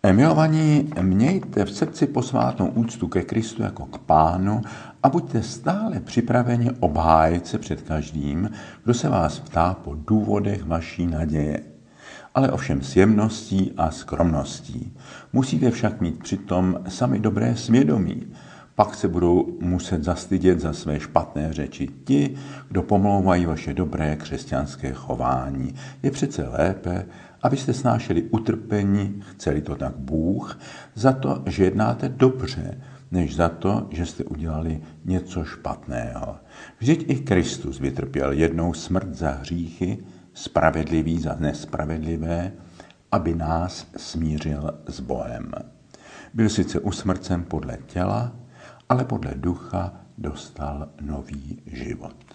Milovaní, mějte v srdci posvátnou úctu ke Kristu jako k Pánu a buďte stále připraveni obhájit se před každým, kdo se vás ptá po důvodech vaší naděje. Ale ovšem s jemností a skromností. Musíte však mít přitom sami dobré svědomí. Pak se budou muset zastydět za své špatné řeči ti, kdo pomlouvají vaše dobré křesťanské chování. Je přece lépe, abyste snášeli utrpení, chce-li to tak Bůh, za to, že jednáte dobře, než za to, že jste udělali něco špatného. Vždyť i Kristus vytrpěl jednou smrt za hříchy, spravedlivý za nespravedlivé, aby nás smířil s Bohem. Byl sice usmrcen podle těla, ale podle ducha dostal nový život.